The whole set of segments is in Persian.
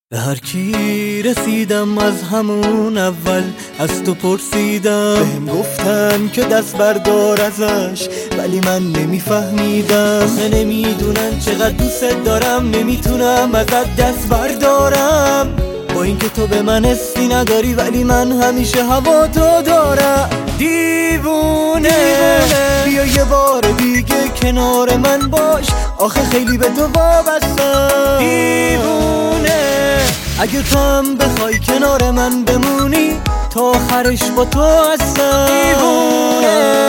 به هر کی رسیدم از همون اول از تو پرسیدم، بهم گفتن که دست بردار ازش، ولی من نمیفهمیدم. آخه نمیدونن چقدر دوست دارم، نمیتونم ازت دست بردارم. با اینکه تو به من حسی نداری، ولی من همیشه هوا تو دارم. دیوونه بیا یه بار دیگه کنار من باش، آخه خیلی به تو وابستم. دیوونه اگه تو هم بخوای کنار من بمونی، تا آخرش با تو هستم. دیوونه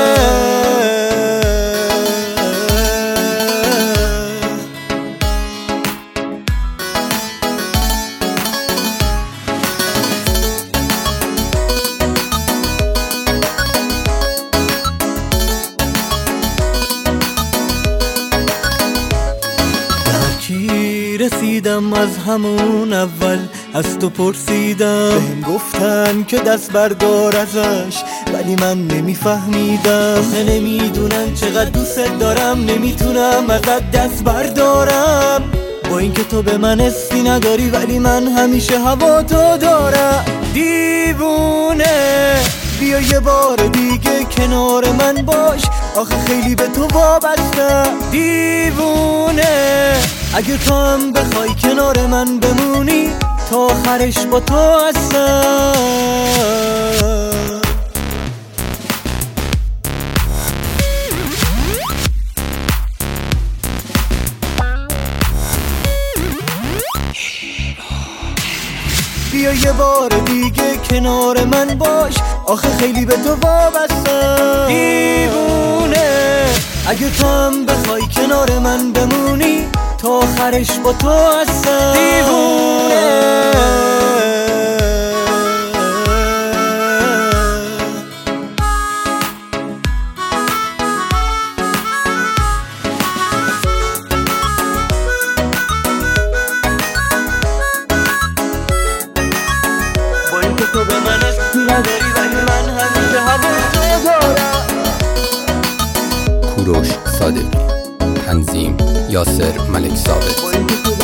رسیدم از همون اول از تو پرسیدم، بهم گفتن که دست بردار ازش، ولی من نمیفهمیدم. آخه نمیدونن چقدر دوست دارم، نمیتونم ازت دست بردارم. با اینکه تو به من حسی نداری، ولی من همیشه هوا تو دارم. دیوونه بیا یه بار دیگه کنار من باش، آخه خیلی به تو وابستم. دیوونه اگه تو هم بخوای کنار من بمونی، تا آخرش با تو هستم. بیا یه بار دیگه کنار من باش، آخه خیلی به تو وابستم. دیوونه اگه تو هم بخوای کنار من بمونی، تا آخرش با تو هستم. دیوونه با اینکه تو به من حسی نداری، ولی من همیشه هوا تو دارم. کوروش صادقی، تنظیم یاسر ملک ثابت.